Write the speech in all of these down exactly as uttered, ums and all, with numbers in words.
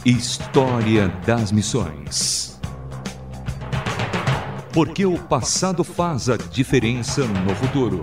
História das Missões. Porque o passado faz a diferença no futuro.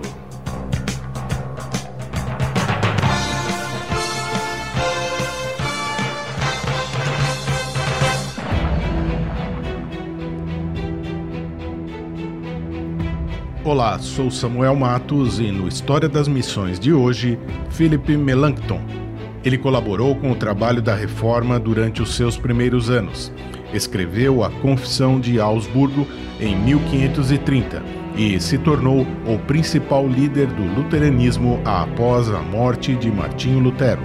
Olá, sou Samuel Matos e no História das Missões de hoje, Philip Melanchthon. Ele colaborou com o trabalho da Reforma durante os seus primeiros anos. Escreveu a Confissão de Augsburgo em mil quinhentos e trinta e se tornou o principal líder do luteranismo após a morte de Martinho Lutero.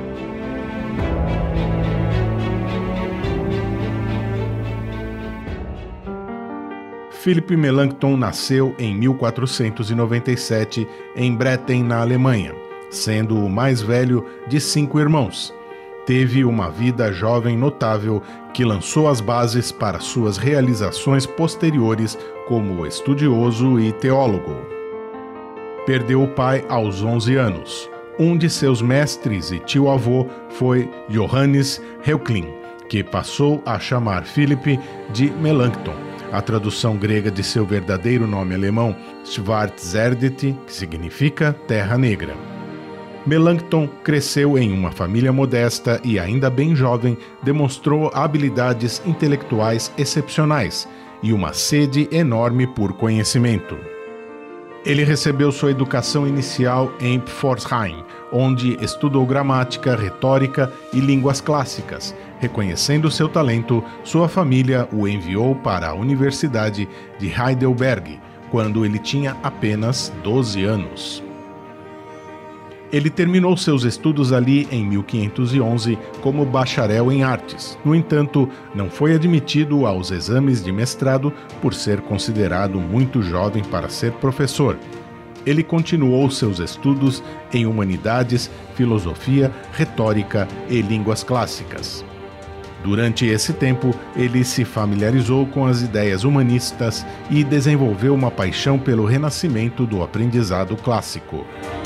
Philip Melanchthon nasceu em mil quatrocentos e noventa e sete em Bretten, na Alemanha, sendo o mais velho de cinco irmãos. Teve uma vida jovem notável que lançou as bases para suas realizações posteriores como estudioso e teólogo. Perdeu o pai aos onze anos. Um de seus mestres e tio-avô foi Johannes Reuchlin, que passou a chamar Philip de Melanchthon. A tradução grega de seu verdadeiro nome alemão, Schwarzerdete, que significa Terra Negra. Melanchthon cresceu em uma família modesta e, ainda bem jovem, demonstrou habilidades intelectuais excepcionais e uma sede enorme por conhecimento. Ele recebeu sua educação inicial em Pforzheim, onde estudou gramática, retórica e línguas clássicas. Reconhecendo seu talento, sua família o enviou para a Universidade de Heidelberg, quando ele tinha apenas doze anos. Ele terminou seus estudos ali em mil quinhentos e onze como bacharel em artes. No entanto, não foi admitido aos exames de mestrado por ser considerado muito jovem para ser professor. Ele continuou seus estudos em humanidades, filosofia, retórica e línguas clássicas. Durante esse tempo, ele se familiarizou com as ideias humanistas e desenvolveu uma paixão pelo renascimento do aprendizado clássico.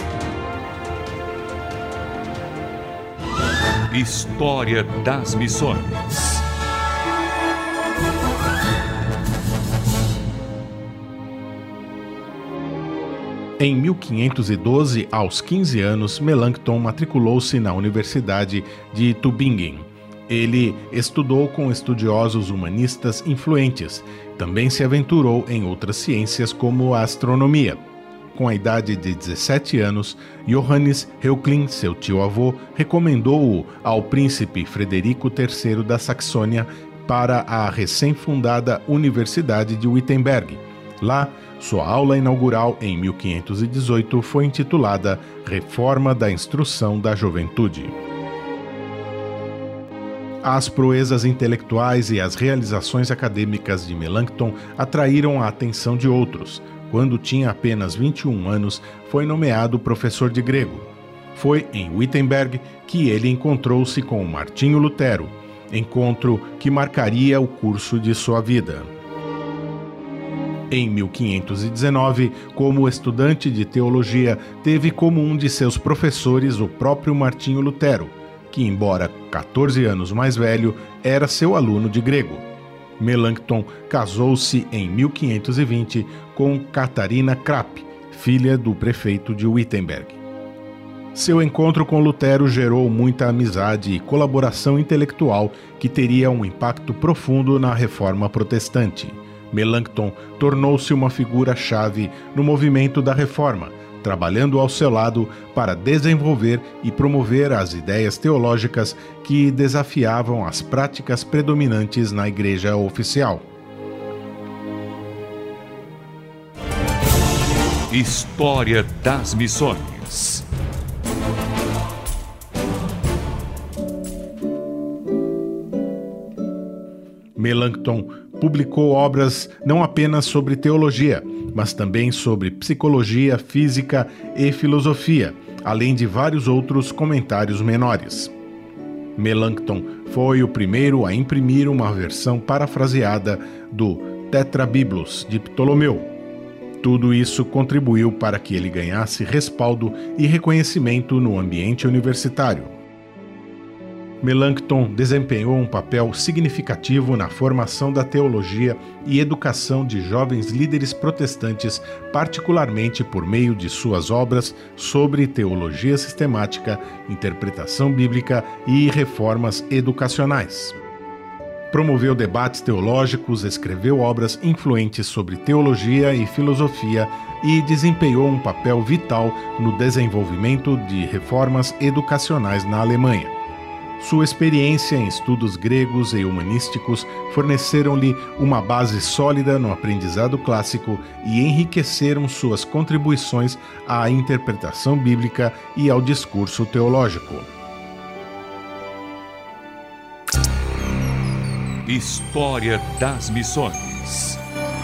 História das Missões. Em mil quinhentos e doze, aos quinze anos, Melanchthon matriculou-se na Universidade de Tübingen. Ele estudou com estudiosos humanistas influentes. Também se aventurou em outras ciências como a astronomia. Com a idade de dezessete anos, Johannes Reuchlin, seu tio-avô, recomendou-o ao príncipe Frederico terceiro da Saxônia para a recém-fundada Universidade de Wittenberg. Lá, sua aula inaugural em mil quinhentos e dezoito foi intitulada Reforma da Instrução da Juventude. As proezas intelectuais e as realizações acadêmicas de Melanchthon atraíram a atenção de outros. Quando tinha apenas vinte e um anos, foi nomeado professor de grego. Foi em Wittenberg que ele encontrou-se com Martinho Lutero, encontro que marcaria o curso de sua vida. Em mil quinhentos e dezenove, como estudante de teologia, teve como um de seus professores o próprio Martinho Lutero, que, embora quatorze anos mais velho, era seu aluno de grego. Melanchthon casou-se em mil quinhentos e vinte com Catarina Krapp, filha do prefeito de Wittenberg. Seu encontro com Lutero gerou muita amizade e colaboração intelectual que teria um impacto profundo na Reforma Protestante. Melanchthon tornou-se uma figura-chave no movimento da Reforma, trabalhando ao seu lado para desenvolver e promover as ideias teológicas que desafiavam as práticas predominantes na Igreja oficial. História das Missões. Melanchthon publicou obras não apenas sobre teologia, mas também sobre psicologia, física e filosofia, além de vários outros comentários menores. Melanchthon foi o primeiro a imprimir uma versão parafraseada do Tetrabiblos de Ptolomeu. Tudo isso contribuiu para que ele ganhasse respaldo e reconhecimento no ambiente universitário. Melanchthon desempenhou um papel significativo na formação da teologia e educação de jovens líderes protestantes, particularmente por meio de suas obras sobre teologia sistemática, interpretação bíblica e reformas educacionais. Promoveu debates teológicos, escreveu obras influentes sobre teologia e filosofia e desempenhou um papel vital no desenvolvimento de reformas educacionais na Alemanha. Sua experiência em estudos gregos e humanísticos forneceram-lhe uma base sólida no aprendizado clássico e enriqueceram suas contribuições à interpretação bíblica e ao discurso teológico. História das Missões.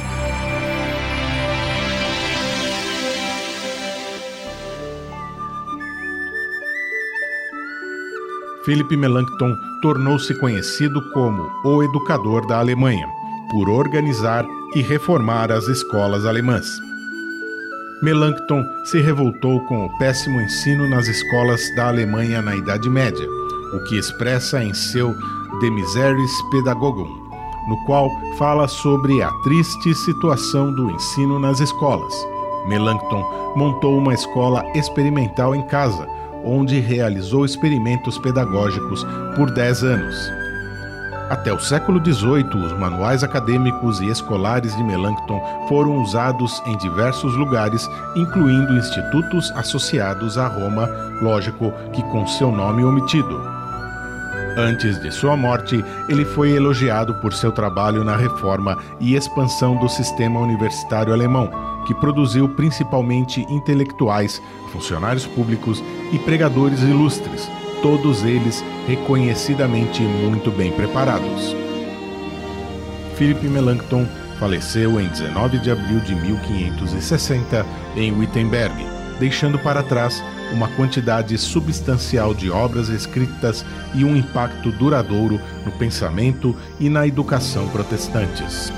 Philipp Melanchthon tornou-se conhecido como o educador da Alemanha, por organizar e reformar as escolas alemãs. Melanchthon se revoltou com o péssimo ensino nas escolas da Alemanha na Idade Média, o que expressa em seu De Miseris Pädagogum, no qual fala sobre a triste situação do ensino nas escolas. Melanchthon montou uma escola experimental em casa, onde realizou experimentos pedagógicos por dez anos. Até o século dezoito, os manuais acadêmicos e escolares de Melanchthon foram usados em diversos lugares, incluindo institutos associados a Roma, lógico que com seu nome omitido. Antes de sua morte, ele foi elogiado por seu trabalho na reforma e expansão do sistema universitário alemão, que produziu principalmente intelectuais, funcionários públicos e pregadores ilustres, todos eles reconhecidamente muito bem preparados. Philipp Melanchthon faleceu em dezenove de abril de mil quinhentos e sessenta em Wittenberg, deixando para trás uma quantidade substancial de obras escritas e um impacto duradouro no pensamento e na educação protestantes.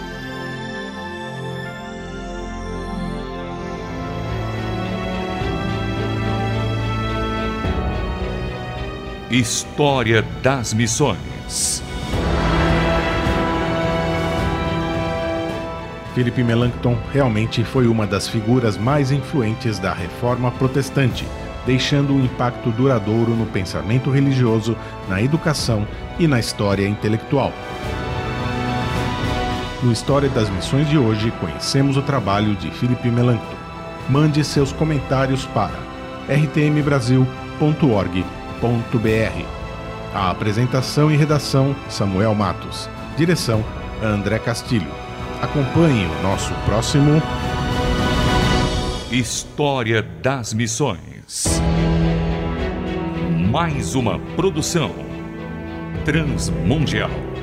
História das Missões. Philipp Melanchthon realmente foi uma das figuras mais influentes da Reforma Protestante, deixando um impacto duradouro no pensamento religioso, na educação e na história intelectual. No História das Missões de hoje, conhecemos o trabalho de Philipp Melanchthon. Mande seus comentários para r t m brasil ponto org ponto b r. A apresentação e redação, Samuel Matos. Direção, André Castilho. Acompanhe o nosso próximo História das Missões. Mais uma produção transmundial.